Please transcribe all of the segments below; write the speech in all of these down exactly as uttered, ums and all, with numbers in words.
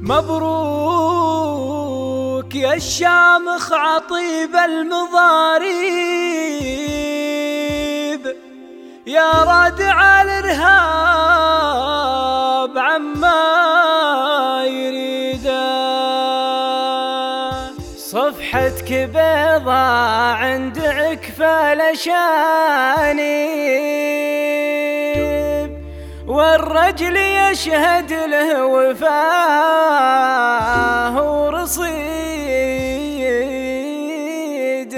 مبروك يا الشامخ عطيب المضاريب، يا رادع الارهاب عما يريده. صفحتك بيضا عند عكفة لشانيب، والرجل يشهد له وفاه ورصيد.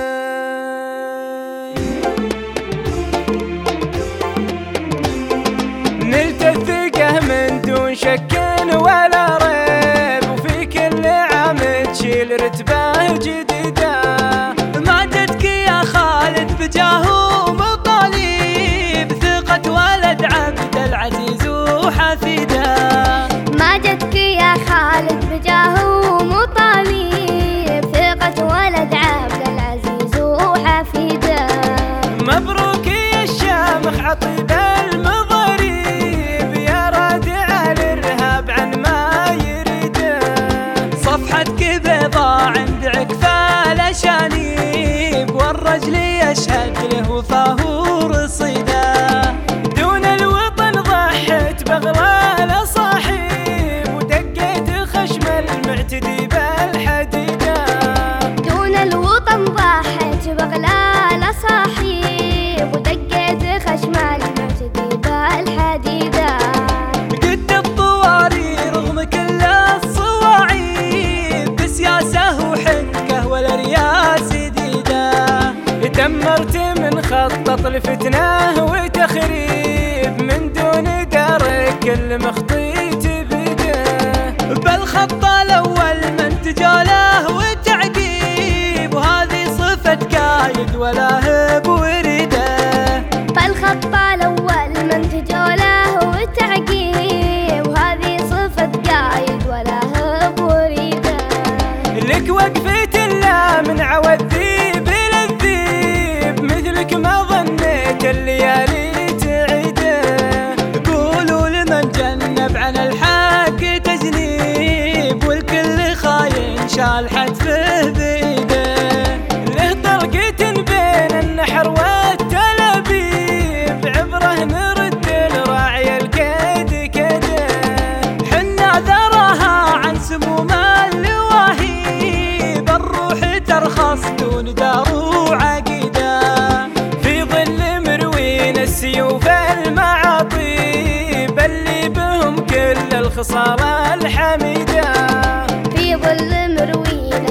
نلت الثقة من دون شك ولا ريب، وفي كل عام تشيل رتبة جديدة. مادتك يا خالد بجاه ومطالب، ثقة ولد عبد العزيز وحفيده. مادتك يا خالد بجاه ومطالب، ثقة ولد عبد العزيز وحفيده. مبروك يا الشامخ عطيب المضاريب، يا رادع الارهاب عن ما يريده. صفحتك بيضا عند عكفة لشانيب، والرجل يشهد له وفاه ورصيده. دون الوطن ضحيت بغلال صاحب، ودقيت خشم المعتدي بالحديده. دون الوطن ضحيت بغلال صاحب، ودقيت خشم المعتدي بالحديده. قد الطواري رغم كل الصواعيب، بسياسة وحنكة ولا رياس جديدة. تمرت من خطط الفتنة وتخريب، من دون درك كل مخطيت بيده. بالخط الأول من تجاله وتعقيب، وهذه صفة قايد ولا هب وريده. بالخط الأول من تجاله وتعقيب، وهذه صفة قايد ولا هب وريده. لك وقفة لا من عوذيب للذيب، مثلك ما ظنيت الليالي تعيده. قولوا لمن جنب عن الحق تجنيب، والكل خاين شال حتفه بيده. له طرقة بين النحر والتلابيب، عبره نرد الراعي الكيد كده. حنا ذرها عن سموم اللواهيب، الروح ترخص دون دار وعقيده. في ظل مروين السيوف المعاطيب، اللي بهم كل الخصال الحميده. في ظل مروين